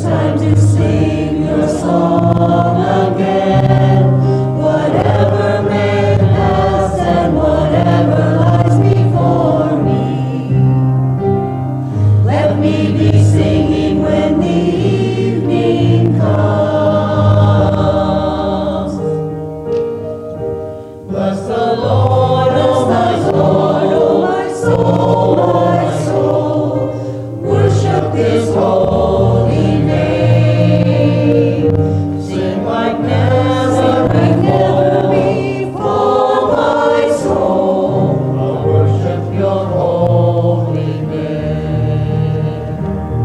time to sing your song again. Whatever may pass and whatever lies before me, let me be singing when the evening comes. Bless the Lord, oh my Lord, oh my soul, my soul. Worship His holy name. Sing like never before, my soul. I'll worship your holy name.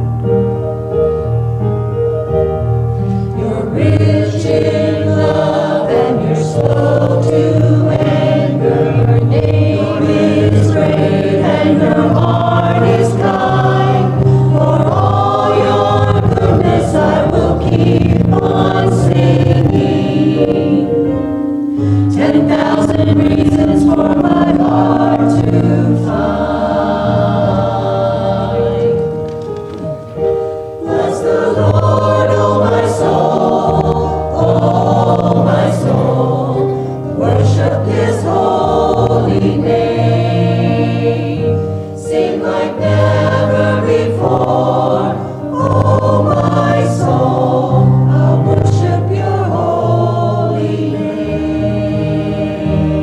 You're rich in love and you're slow to anger. Your name is great and your heart is kind. For all your goodness I will keep on singing. 10,000 reasons for my heart to find. Bless the Lord, oh my soul, oh my soul. Worship His holy name. Sing like never before, oh my soul. I'll worship your holy name.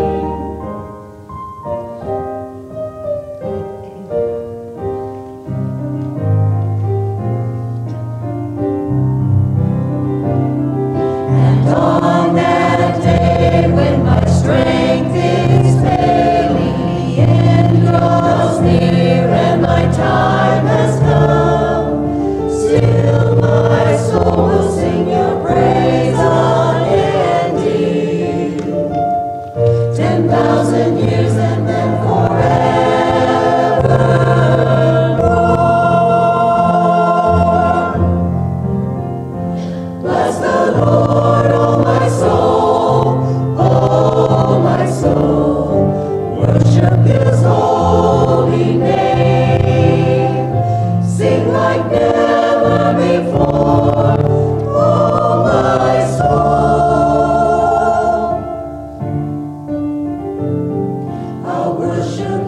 And on that day when my strength is failing, the end draws near and my time has come, still my soul will sing your praise unending. 10,000 years and then forevermore. Bless the Lord, oh my soul, oh my soul. Worship His holy name. Sing like never before, oh my soul. I'll worship